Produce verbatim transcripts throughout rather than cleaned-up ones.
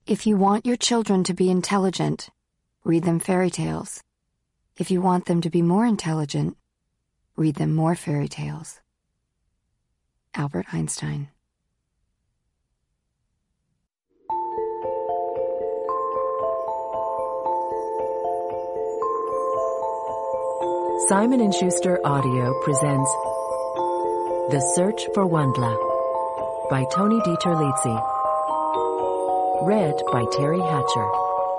If you want your children to be intelligent, read them fairy tales. If you want them to be more intelligent, read them more fairy tales. Albert Einstein. Simon and Schuster Audio presents The Search for Wondla by Tony Dieter Lietzi. Read by Terry Hatcher.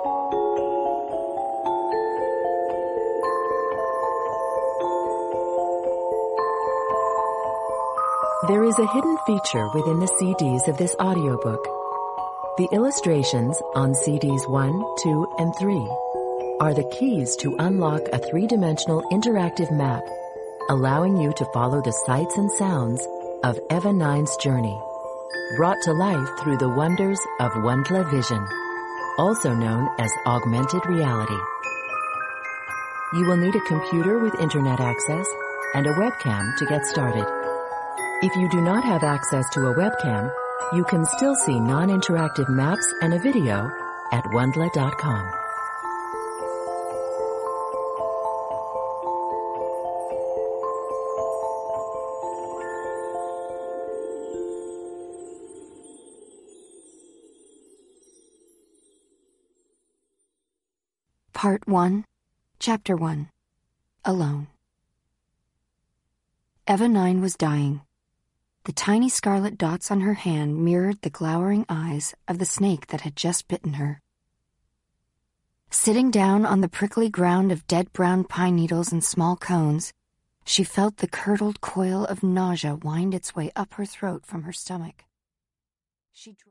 There is a hidden feature within the C Ds of this audiobook. The illustrations on C Ds one, two, and three are the keys to unlock a three-dimensional interactive map, allowing you to follow the sights and sounds of Eva Nine's journey, brought to life through the wonders of Wondla Vision, also known as augmented reality. You will need a computer with internet access and a webcam to get started. If you do not have access to a webcam, you can still see non-interactive maps and a video at wondla dot com. Part one, Chapter one, Alone. Eva Nine was dying. The tiny scarlet dots on her hand mirrored the glowering eyes of the snake that had just bitten her. Sitting down on the prickly ground of dead brown pine needles and small cones, she felt the curdled coil of nausea wind its way up her throat from her stomach. She